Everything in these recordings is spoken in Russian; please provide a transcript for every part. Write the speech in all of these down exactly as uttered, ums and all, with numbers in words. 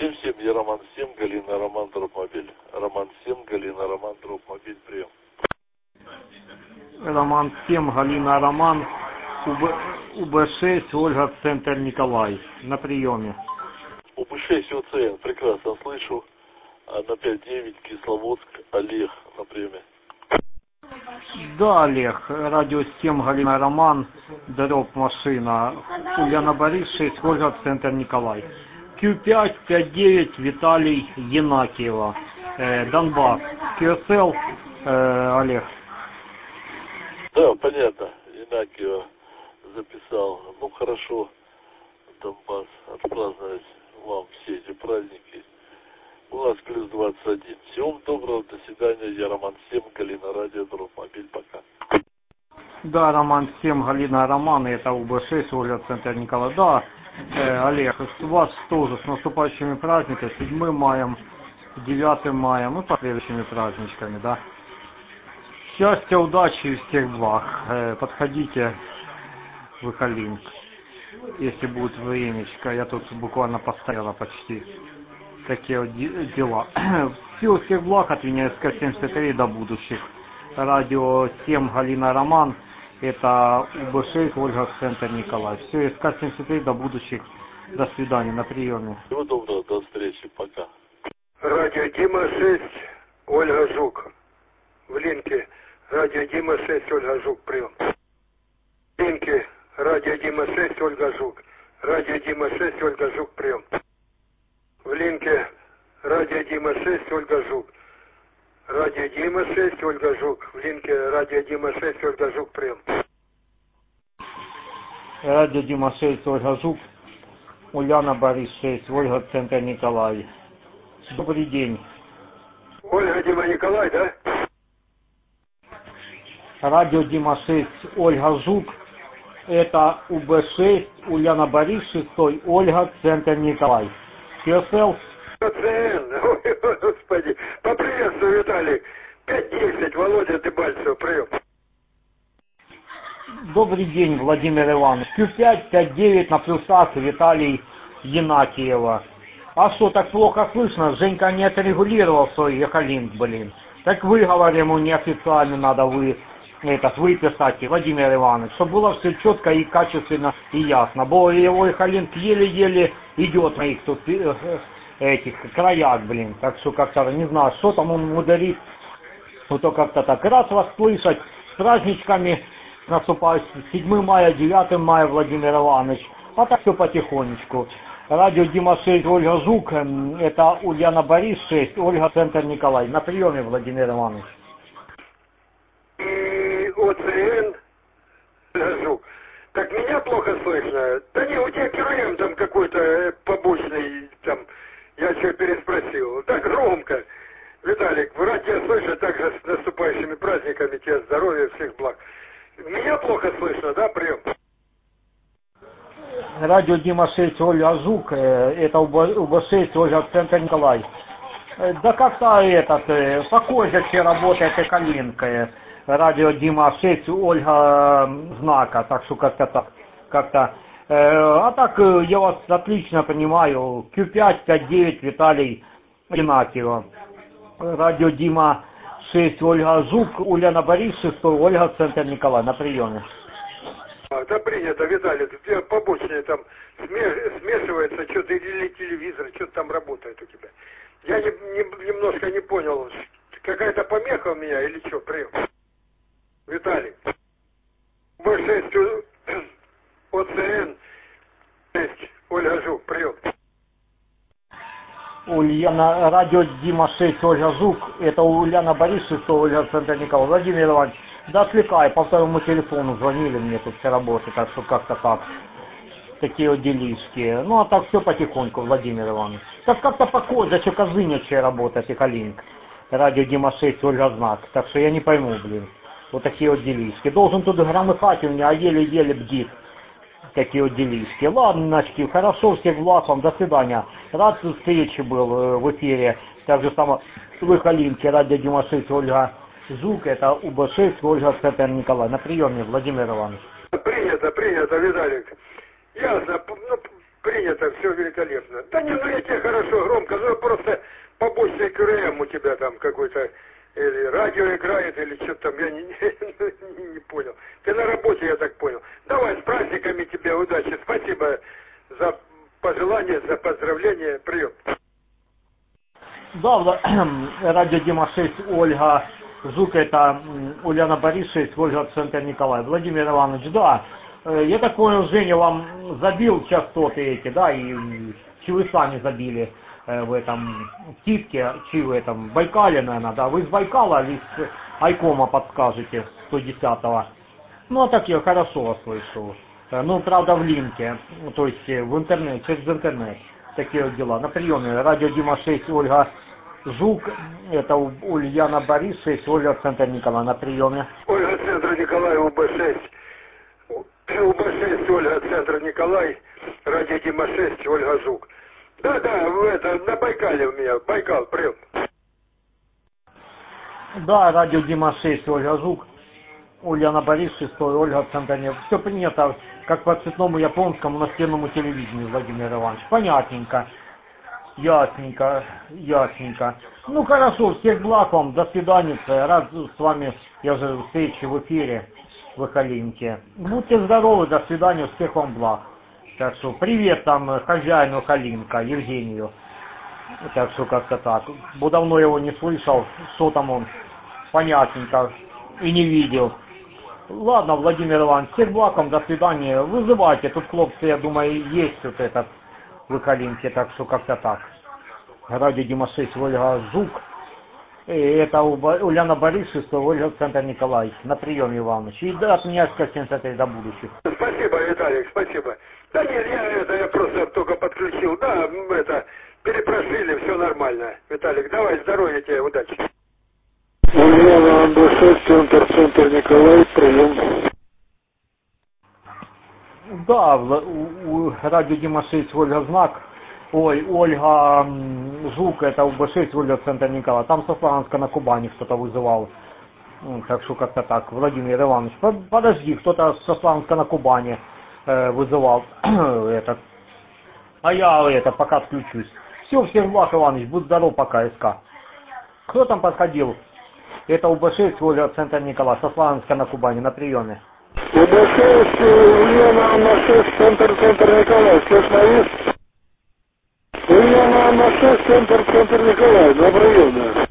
семь семь, я Роман семь, Галина, Роман, Дропмобиль. Роман семь, Галина, Роман, Дропмобиль, прием. Роман семь, Галина, Роман, УБ шесть, Ольга, центр Николай, на приеме. УБ шесть, ОЦН, прекрасно слышу. На пять девять, Кисловодск, Олег, на приеме. Да, Олег, радио семь, Галина, Роман, дроп машина, Ульяна Борис шесть, Ольга, центр Николай. Q пять, пять девять, Виталий, Янакиева, э, Донбасс, Q S L, э, Олег. Да, понятно, Янакиева записал. Ну хорошо, Донбасс, отпраздновать вам все эти праздники. У нас плюс двадцать один. Всего доброго, до свидания. Я Роман семь, Галина, радио, Дропмобиль, пока. Да, Роман семь, Галина, Роман, это УБ шесть, Ольга, центр Николай. Да, э, Олег, с вас тоже с наступающими праздниками, седьмым маем, девятым маем и последующими праздничками, да. Счастья, удачи и всех благ. Э, подходите в Ихалинск, если будет времечко. Я тут буквально постояла почти. Такие вот дела. Всего всех благ от меня, эс ка семьдесят три, до будущих. Радио семь, Галина, Роман. Это УБ шесть, Ольга, центр Николай. Все, эс ка семьдесят три, до будущих. До свидания, на приеме. Всего доброго, до встречи, пока. Радио Дима шесть, Ольга Жук. В линке. Радио Дима шесть, Ольга Жук, прием. В линке. Радио Дима шесть, Ольга Жук. Радио Дима шесть, Ольга Жук, прием. В линке. Радио Дима шесть, Ольга Жук. Радио Дима шесть, Ольга Жук. В линке. Радио Дима шесть, Ольга Жук, прием. Радио Дима шесть, Ольга Жук. Ульяна Борис шесть, Ольга, центр Николай. Добрый день. Ольга, Дима, Николай, да? Радио Дима шесть, Ольга Жук. Это УБ шесть, Ульяна Борис шесть, Ольга, центр Николай. Q S L. ОЦН. Ой, господи. Поприветствую, Виталий. пять десять, Володя Дебальцев, прием. Добрый день, Владимир Иванович. Q пять, пять девять на плюсах, Виталий Янакиева. А что, так плохо слышно? Женька не отрегулировал свой Ехалинк, блин. Так выговор ему неофициально надо вы, этот, выписать, Владимир Иванович, чтобы было все четко и качественно и ясно. Бо его Ехалинк еле-еле идет на их тут этих краях, блин. Так что как-то не знаю, что там он мудрит. Вот то как-то так. Раз вас слышать с праздничками наступающим седьмым мая, девятым мая, Владимир Иванович. А так все потихонечку. Радио Дима шесть, Ольга Жук, это Ульяна Борис шесть, Ольга, центр Николай. На приеме, Владимир Иванович. И ОЦН, Жук. Так меня плохо слышно? Да не, у тебя КРМ там какой-то побочный, там, я что переспросил. Так громко. Виталик, рад тебя слышать, также с наступающими праздниками, тебе здоровья, всех благ. Меня плохо слышно, да, прием? Радио Дима шесть, Ольга Жук, это УБ шесть, Ольга, центр Николай. Да как-то этот, похоже, че работает Экалинка. Радио Дима шесть, Ольга Знака, так что как-то так, как-то. А так я вас отлично понимаю. Q пять, пять девять, Виталий Янакиева. Радио Дима шесть, Ольга Жук, Ульяна Борис шесть, Ольга, центр Николай, на приеме. А, да принято, Виталий, у тебя побочные там смешивается, что-то или телевизор, что-то там работает у тебя. Я не, не, немножко не понял, какая-то помеха у меня или что, прием. Виталий. бэ шесть, ОЦН шесть, Ольга Жук, прием. Ульяна, радио Дима шесть, Ольга Жук, это Ульяна Борис шесть, Ольга, центр Николай. Владимир Иванович, да отвлекай, по второму телефону звонили, мне тут все работает, так что как-то так. Такие вот делишки. Ну а так все потихоньку, Владимир Иванович. Так как-то похоже, что Козынячая работает и Калинк. Радио Дима шесть, Ольга Знак. Так что я не пойму, блин. Вот такие вот делишки. Должен тут громыхать у меня, а еле-еле бдит. Такие вот делишки. Ладно, значки, хорошо, всех благ вам, до свидания. Рад встрече был в эфире. Так же само в Калинке, радио Дима шесть, Ольга Жук, это УБ шесть, Ольга, центр Николай. На приеме, Владимир Иванович. Принято, принято, Виталик. Ясно. Ну, принято, все великолепно. Да не, ну я тебе хорошо, громко, ну просто побочный КРМ у тебя там какой-то, или радио играет, или что-то там, я не, не, не понял. Ты на работе, я так понял. Давай, с праздниками тебе, удачи, спасибо за пожелания, за поздравления, прием. Да, радио Дима шесть, Ольга Жук, это Ульяна Борис шесть, Ольга Центр Николай. Владимир Иванович, да, я так понял, Женя вам забил частоты эти, да, и чи вы сами забили в этом Титке, чи в этом Байкале, наверное, да, вы из Байкала или с Айкома подскажете, сто десятого. Ну, а так я хорошо вас слышу. Ну, правда, в линке, то есть в интернет, через интернет. Такие вот дела. На приеме радио Дима шесть, Ольга Жук, это Ульяна Борис шесть, Ольга Центр Николай на приеме. Ольга Центр Николай, УБ шесть. УБ шесть, Ольга Центр Николай, радио Дима шесть, Ольга Жук. Да, да, это на Байкале у меня, Байкал, прием. Да, радио Дима шесть, Ольга Жук, Ульяна Борис шесть, Ольга Центр Николай. Все принято, как по цветному японскому настенному телевидению, Владимир Иванович. Понятненько. Ясненько, ясненько. Ну хорошо, всех благ вам, до свидания. Рад с вами, я же встречи в эфире в Эхолинке. Будьте здоровы, до свидания, всех вам благ. Так что привет там хозяину Эхолинка, Евгению. Так что как-то так. Бо давно его не слышал, что там он, понятненько, и не видел. Ладно, Владимир Иванович, всех благ вам, до свидания. Вызывайте, тут хлопцы, я думаю, есть вот этот в Эхолинке, так что как-то так. Радио Дима шесть, Ольга Жук. И это Ульяна Борис, Ольга Центр Николай. На приеме, Иванович. И да, от меня семьдесят три до будущих. Спасибо, Виталик, спасибо. Да нет, я это, я просто только подключил. Да, это, перепрошили, все нормально. Виталик, давай, здоровья тебе, удачи. Ульяна шесть, Центр, Центр Николай, прием. Да, у, у радио Дима шесть, Ольга Знак. Ой, Ольга Жук, это УБ шесть, Ольга Центр Николай. Там со Славянска на Кубани кто-то вызывал. Так что как-то так. Владимир Иванович, подожди, кто-то со Славянска на Кубани э, вызывал. это. А я это пока отключусь. Все, всех благ, Иванович, будь здоров, пока, СК. Кто там подходил? Это УБ шесть, Ольга Центр Николай, со Славянска на Кубани, на приеме. УБ шесть, Ульяна шесть, Центр, Центр Николай, слышно есть? Ульяна шесть, Центр, Центр Николай, на приеме.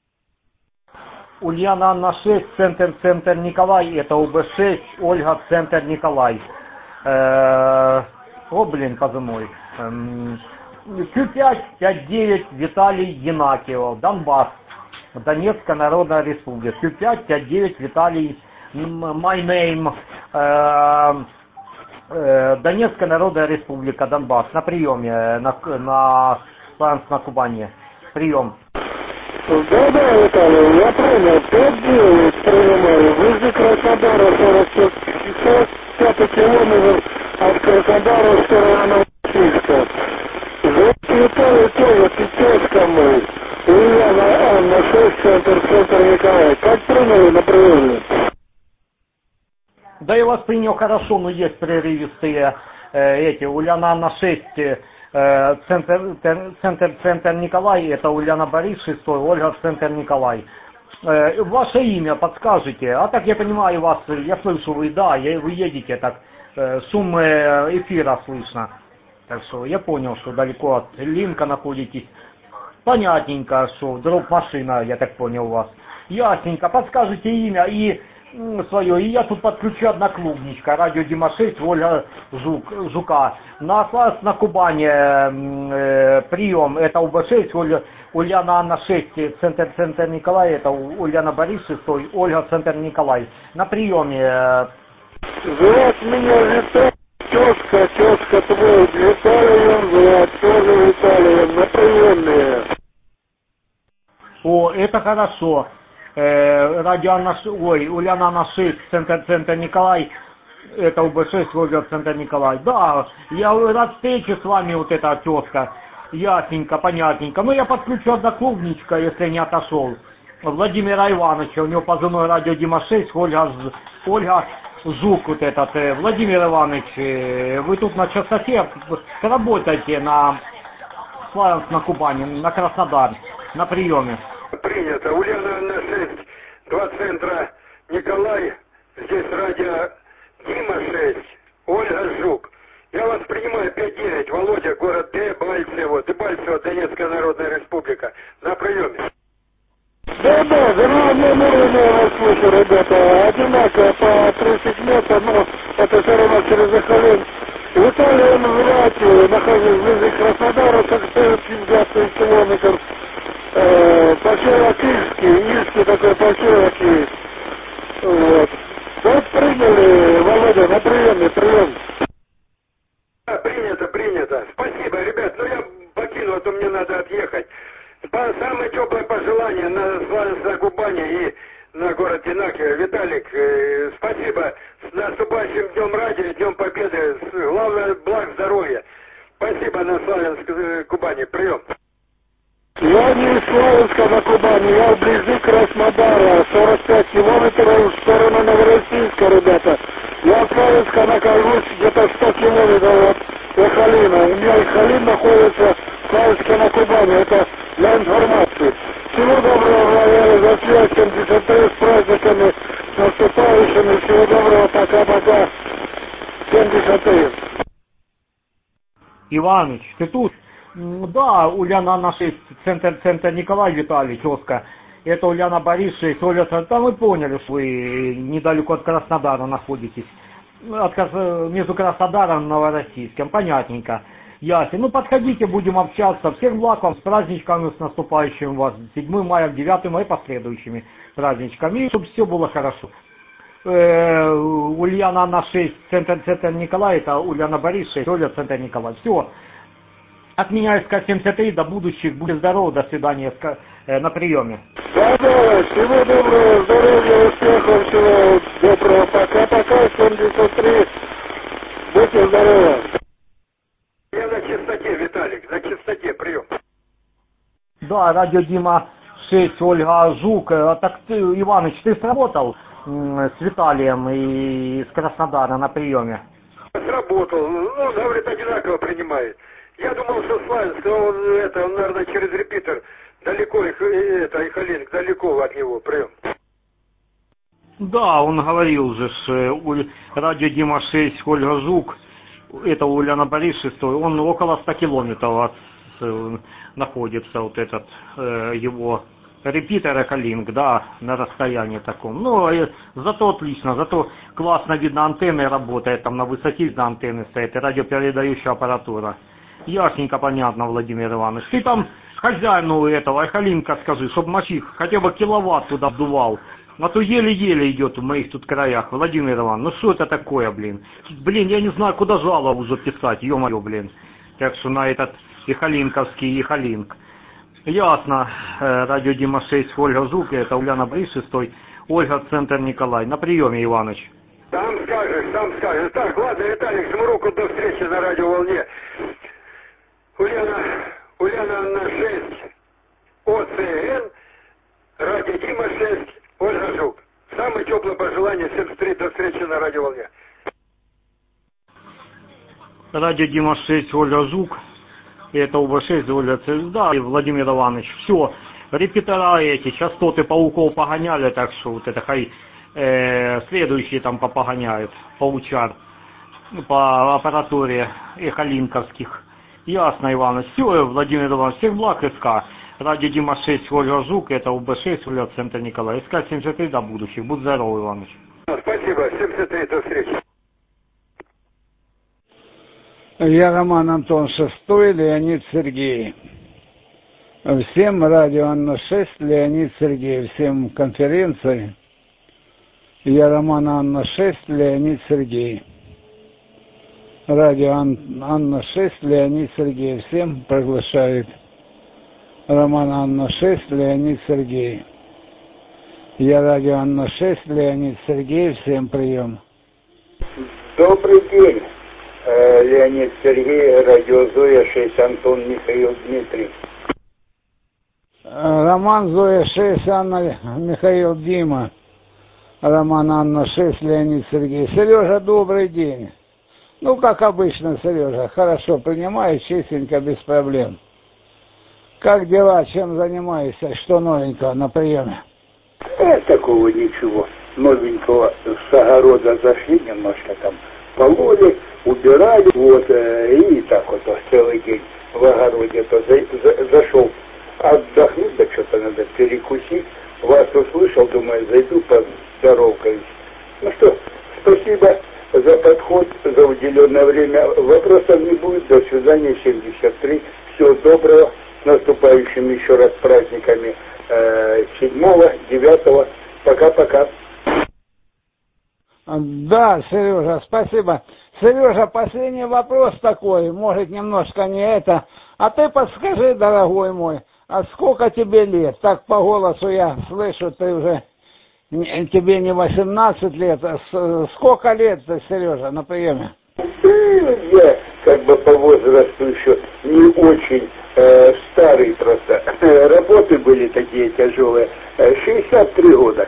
Ульяна Анна шесть, Центр, Центр Николай, это УБ шесть, Ольга Центр Николай. Э-э- о, блин, позывной. Эм- Q пять пять девять Виталий Янакиев, Донбасс, Донецкая Народная Республика. Q пять пять девять Виталий, my name, э- э- Донецкая Народная Республика, Донбасс. На приеме, на, на, на, на Кубани. Прием. Да, да, Виталий, я понял, пять девять принимаю, возле Краснодара сорок пять километров от Краснодара в сторону Новосибирска. Желтый Виталий тоже пятёшка мой, Ульяна Анна шесть, Центр, Центр Николай, как приняли на приеме? Да, я вас принял хорошо, но есть прерывистые э, эти, Ульяна Анна шесть, э, центр, центр, центр Николай, это Ульяна Борис шесть, Ольга Центр Николай. Э, ваше имя подскажете, а так я понимаю вас, я слышу вы, да, я, вы едете, так, э, суммы эфира слышно. Так что я понял, что далеко от Линка находитесь. Понятненько, что дроп машина, я так понял, у вас. Ясненько, подскажите имя и свое. И я тут подключу одноклубничка, радио Дима шесть, Ольга Жук, Жука. На класс на Кубани э, прием, это УБ шесть, Ольга, Ульяна Анна шесть, Центр, Центр Николай, это Ульяна Борис шесть, Ольга Центр Николай. На приеме. Э... Зовут меня Виталий, тезка, тезка твой, Виталием, зовут тоже Виталием, на приеме. О, это хорошо. Э, радио Анна, ой, Ульяна Анна шесть, Центр, Центр Николай, это УБ шесть, Ольга Центр Николай. Да, я рад встрече с вами, вот эта тезка. Ясненько, понятненько. Ну, я подключу одноклубничка, если не отошел. Владимира Ивановича, у него позывной радио Дима шесть, Ольга, Ольга Жук вот этот, э, Владимир Иванович, э, вы тут на частоте работаете на Славянск, на Кубани, на Краснодар, на приеме. Принято. Ульяна на шесть, два центра Николай, здесь радио Дима шесть, Ольга Жук. Я вас принимаю пять девять, Володя, город Дебальцево, Дебальцево, Донецкая Народная Республика, на приеме. Да, да, громадным уровнем я вас слышу, ребята, одинаково по тридцать метров, но это все равно через Эхолин. В Италии, называется, нахожусь вблизи Краснодара, как стоит пятьдесят километров. Э, поселок Ильский, Ильский такой поселок есть. Вот. Вот приняли, Володя, на приеме, прием. Да, принято, принято. Спасибо, ребят, ну я покину, а то мне надо отъехать. Самое теплое пожелание на Славянск, на Кубани и на город Янакиево. Виталик, э, спасибо. С наступающим Днем Радио, Днем Победы. Главное, благ здоровья. Спасибо на Славянск, э, Кубани. Прием. Я не из Славянска на Кубани, я вблизи Краснодара, сорок пять километров в сторону Новороссийска, ребята. Я от Славянска нахожусь где-то сто километров от Эхолина. У меня Эхолин находится в Славянске на Кубани, это для информации. Всего доброго, Валерий, за связь, семьдесят три, с праздниками, с наступающими, всего доброго, пока-пока, семьдесят три. Иваныч, ты тут? Да, Ульяна на шесть, центр, центр Николай Виталий, тезка. Это Ульяна Борис шесть, Оля, там вы поняли, что вы недалеко от Краснодара находитесь. От, между Краснодаром и Новороссийском, понятненько. Ясно. Ну, подходите, будем общаться. Всех благ вам, с праздничками, с наступающим вас. седьмого мая, девятого мая, последующими праздничками. И чтобы все было хорошо. Э, Ульяна на шесть, центр, центр Николай, это Ульяна Борис шесть, Оля, центр Николай. Все. От меня эс ка семьдесят три, до будущих. Будьте здоровы, до свидания э, на приеме. Да, да, всего доброго, здоровья, успехов, всего доброго. Пока-пока, семьдесят три. Будьте здоровы. Я на чистоте, Виталик, на чистоте, прием. Да, радио Дима шесть, Ольга Жук. А так ты, Иваныч, ты сработал м, с Виталием и с Краснодара на приеме? Сработал. Ну, он, говорит, одинаково принимает. Я думал, что Славянск, но он, это, он, наверное, через репитер. Далеко, это, Эхолинг, далеко от него, прием. Да, он говорил же, что радио Дима шесть, Ольга Жук, это Ульяна Борис шесть, он около ста километров от, э, находится, вот этот, э, его репитер Эхолинг, да, на расстоянии таком. Ну, э, зато отлично, зато классно видно, антенны работает, там на высоте видно антенны стоят, и радиопередающая аппаратура. Ясненько, понятно, Владимир Иванович. Ты там хозяину этого Эхолинка скажи, чтобы мочи хотя бы киловатт туда вдувал. А то еле-еле идет в моих тут краях, Владимир Иванович. Ну что это такое, блин? Блин, я не знаю, куда жалобу уже писать, ё-моё, блин. Так что на этот Эхолинковский Эхолинк. Ясно. Радио Дима шесть, Ольга Жук, это Ульяна Борис шесть, Ольга, центр Николай. На приеме, Иваныч. Сам скажешь, сам скажешь. Так, ладно, Виталик, жму руку, до встречи на радиоволне. Ульяна, Ульяна на шесть, О Ц Н, радио Дима шесть, Ольга Жук. Самое теплое пожелание, семьдесят три, до встречи на радиоволне. Радио Дима шесть, Ольга Жук, это У В шесть, Ольга Ц Н, да, и Владимир Иванович. Все, репетера эти, частоты пауков погоняли, так что вот это хай э, следующие там попогоняют, паучар, по аппаратуре эхолинковских. Ясно, Иванович. Все, Владимир Иванович, всех благ эс ка. Радио Дима шесть, Ольга Жук, это У Б шесть, Ольга, центр Николай. эс ка семьдесят три, до будущих. Будь здоров, Иванович. Спасибо, семьдесят три, до встречи. Я Роман Антон шестой, Леонид Сергей. Всем радио Анна шесть, Леонид Сергей. Всем конференции. Я Роман Анна шесть, Леонид Сергей. Радио Анна шесть, Леонид Сергей. Всем приглашает Роман Анна шесть, Леонид Сергей. Я радио Анна шесть, Леонид Сергей. Всем прием. Добрый день, Леонид Сергей, радио Зоя шесть, Антон Михаил Дмитрий. Роман Зоя шесть, Анна Михаил Дима. Роман Анна шесть, Леонид Сергей. Сережа, добрый день. Ну, как обычно, Сережа, хорошо принимаешь, чистенько, без проблем. Как дела, чем занимаешься, что новенького на приеме? Э, такого ничего новенького. С огорода зашли немножко там, пололи, убирали, вот, э, и так вот целый день в огороде то за, за, зашел отдохнуть, да что-то надо перекусить. Вас услышал, думаю, зайду, поздоровкаюсь. Ну что, спасибо за подход, за уделенное время. Вопросов не будет. До свидания, семьдесят три. Всего доброго. С наступающими еще раз праздниками седьмого, девятого. Пока-пока. Да, Сережа, спасибо. Сережа, последний вопрос такой, может немножко не это. А ты подскажи, дорогой мой, а сколько тебе лет? Так по голосу я слышу, ты уже, тебе не восемнадцать лет. А сколько лет ты, Сережа, на приеме? Я как бы по возрасту еще не очень э, старый просто. Работы были такие тяжелые. шестьдесят три года.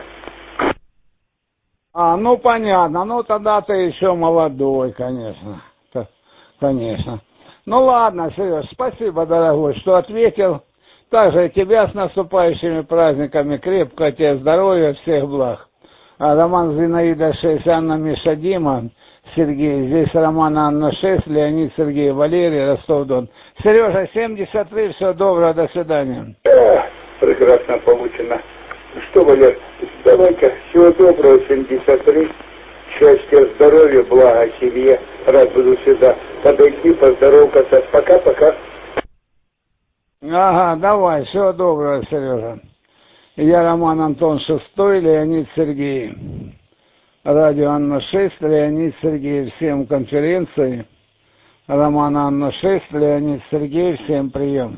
А, ну понятно. Ну тогда ты еще молодой, конечно. Конечно. Ну ладно, Сереж, спасибо, дорогой, что ответил. Также тебя с наступающими праздниками. Крепкого тебе здоровья, всех благ. А Роман Зинаида шесть, Анна Миша Дима, Сергей. Здесь Роман Анна шесть, Леонид Сергей, Валерий, Ростов-Дон. Сережа, семьдесят три, всего доброго, до свидания. Да, прекрасно получено. Что, Валер, давайте, всего доброго, семьдесят три. Счастья, здоровья, блага семье. Рад буду всегда подойти, поздороваться. Пока-пока. Ага, давай, всего доброго, Сережа. Я Роман Антон шестой, Леонид Сергей. Радио Анна шесть, Леонид Сергей, всем конференции. Роман Анна шесть, Леонид Сергей, всем прием.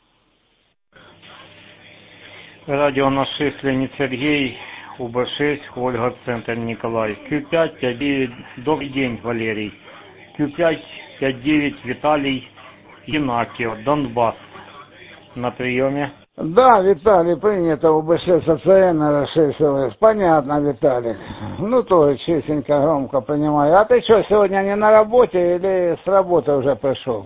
Радио Анна шесть, Леонид Сергей, УБ шесть, Ольга, Центр Николай. Q пять, пять девять, добрый день, Валерий. Q пять, пять девять, Виталий, Янакиев, Донбасс. На приеме. Да, Виталий, принято УБ шесть АЦН, эр шесть ЛС. Понятно, Виталик. Ну, тоже честненько, громко принимаю. А ты что, сегодня не на работе или с работы уже пришел?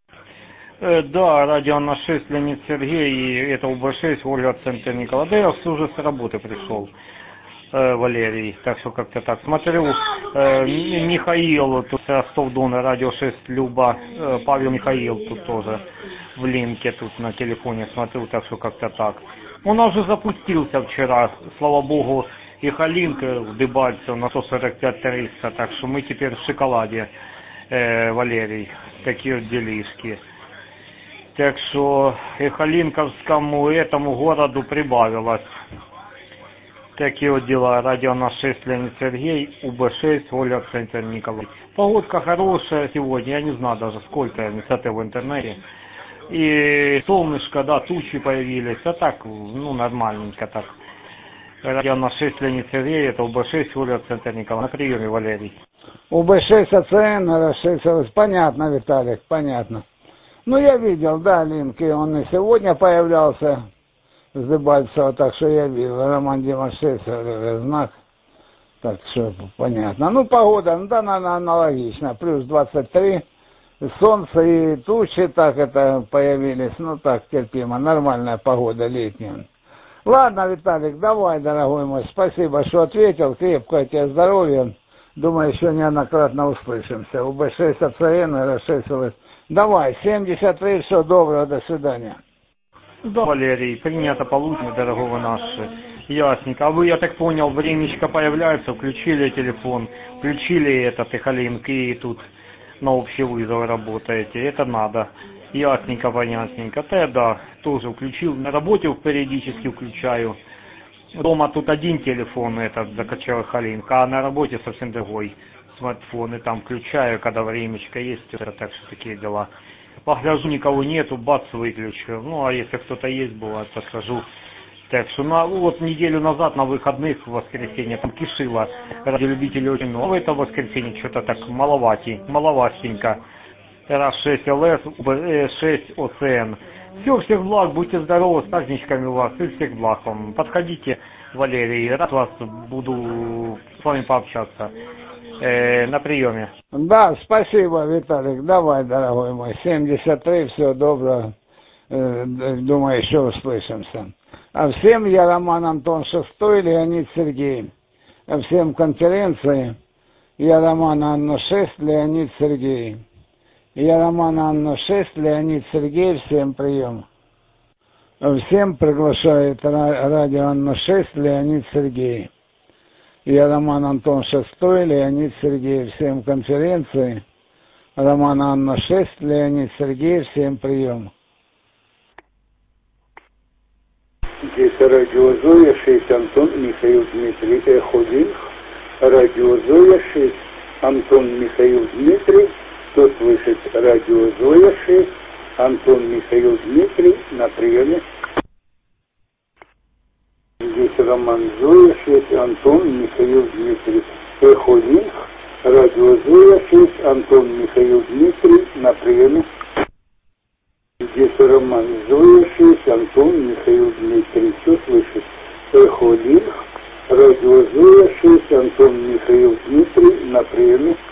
Э, да, радио на шесть, Леонид Сергей, и это УБ шесть, Ольга, Центр Николай. Да, я уже с работы пришел, э, Валерий. Так что как-то так. Смотрю, э, Михаил, тут Ростов-Дон, радио шесть, Люба, э, Павел Михаил тут тоже. В линке тут на телефоне смотрю, так что как-то так. Он уже запустился вчера, слава богу, и Халинка в Дебальцево на сто сорок пять триста, так что мы теперь в шоколаде, э, Валерий, такие вот делишки. Так что и Халинковскому этому городу прибавилось. Такие вот дела. Радио на шесть, Леонид Сергей, УБ шесть, Оля, Центр Николай. Погодка хорошая сегодня, я не знаю даже сколько, я не смотрел в интернете. И солнышко, да, тучи появились, а так, ну, нормальненько так. Радио на шесть, Леонид Сергей, это УБ шесть, Оля, Центр Николай. На приеме, Валерий. УБ шесть АЦН, эр шесть, понятно, Виталик, понятно. Ну, я видел, да, линки, он и сегодня появлялся с Дебальцева, так что я видел, Роман Дима шесть, знак, так что понятно. Ну, погода, ну, да, она аналогична, плюс двадцать три. Солнце и тучи так это появились, ну так, терпимо, нормальная погода летняя. Ладно, Виталик, давай, дорогой мой, спасибо, что ответил, крепкое тебе здоровья, думаю, еще неоднократно услышимся. УБ шесть АЦН, эр шесть ЛС. Давай, семьдесят три, всего доброго, до свидания. Да, Валерий, принято получено, дорогого нашего. Ясненько. А вы, я так понял, времечко появляется, включили телефон, включили этот Ихалинк и тут на общий вызов работаете, это надо. Ясненько, понятненько. Да, да, тоже включил. На работе периодически включаю. Дома тут один телефон этот закачал Халинк, а на работе совсем другой смартфон. И там включаю, когда времечко есть, это так что такие дела. Погляжу, никого нету, бац, выключу. Ну, а если кто-то есть, бывает, подхожу. Так что на, вот неделю назад на выходных в воскресенье там кишило, радиолюбителей очень много. Это воскресенье что-то так маловатей, маловастенько. эр шесть ЛС, УБ шесть ОЦН. Все, всех благ, будьте здоровы, с праздничками у вас, и всех благ вам. Подходите Валерий. Рад вас, буду с вами пообщаться. Э, на приеме. Да, спасибо, Виталик. Давай, дорогой мой. семьдесят три, все доброго. Э, думаю, еще услышимся. А всем я Роман Антон шестой, Леонид Сергей. А всем конференции я Роман Анна шесть, Леонид Сергей. Я Роман Анна шесть, Леонид Сергей, всем прием. Всем приглашает радио Анна шесть, Леонид Сергей. Я Роман Антон шестой, Леонид Сергей, всем конференции. Роман Анна шесть, Леонид Сергей, всем прием. Здесь радио Зоя шесть, Антон Михаил Дмитрий Эхолинг. Радио Зоя шесть, Антон Михаил Дмитрий. Кто слышит радио Зоя шесть, Антон Михаил Дмитрий на приеме. Здесь Роман Зоя шесть, Антон Михаил Дмитрий Эхолинг. Радио Зоя шесть, Антон Михаил Дмитрий на приеме. Здесь Роман Зоя шесть, Антон Михаил Дмитрий. Все слышит? Эхолинг. Радио Зоя шесть, Антон Михаил Дмитрий на приеме.